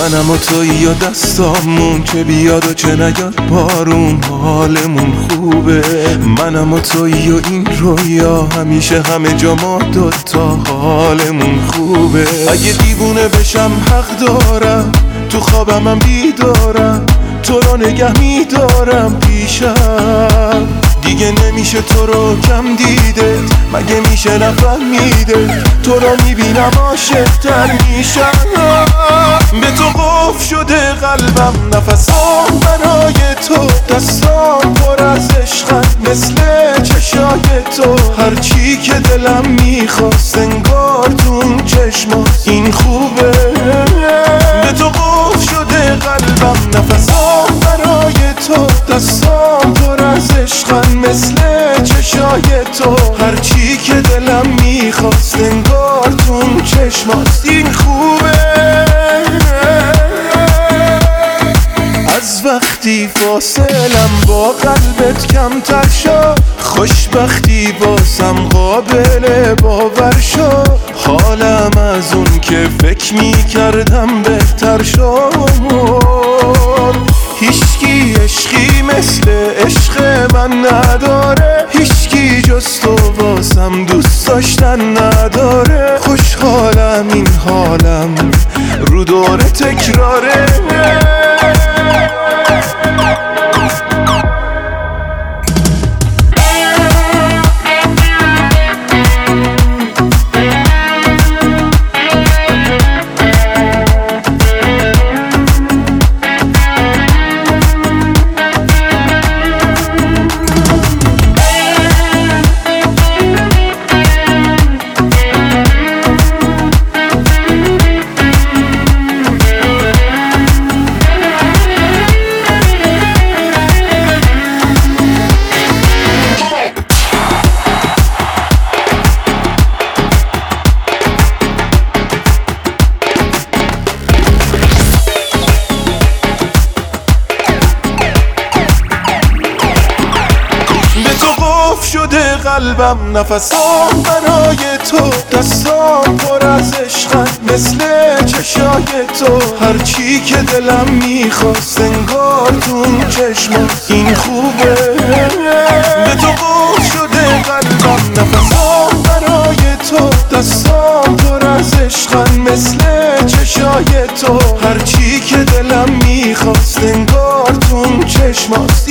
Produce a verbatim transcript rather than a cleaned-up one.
منم و تویی و دستامون که بیاد و چه نیاد بارون حالمون خوبه. منم و تویی و این رویا همیشه همه جا ما دوتا حالمون خوبه. اگه دیوونه بشم حق دارم تو خوابم من بیدارم تو رو نگه میدارم پیشم. دیگه نمیشه تو رو کم دیده مگه میشه نفهمیده تو رو میبینم عاشق‌تر میشم. به تو قفل شده قلبم نفسام برای تو دستام پر از عشقن مثل چشای تو. هرچی که دلم میخواست انگار تو اون چشمات این خوبه. به تو قفل شده قلبم نفسام برای تو دستام پر از عشقن مثل چشای تو. هرچی که دلم میخواست انگار تو اون چشمات این خوبه. از وقتی فاصلم با قلبت کمتر شد خوشبختی باسم قابل باور شد. حالم از اون که فکر میکردم بهتر شد. هیچکی عشقی مثل عشق من نداره هیچکی جز تو واسم دوست داشتن نداره. خوشحالم این حالم رو دور تکراره. شده قلبم نفسام برای تو دستام پر از عشقن مثل چشای تو. هرچی که دلم میخواست انگار تو اون چشمات این خوبه. به تو قفل شده قلبم نفسام برای تو دستام پر از عشقن مثل چشای تو. هرچی که دلم میخواست انگار تو اون چشمات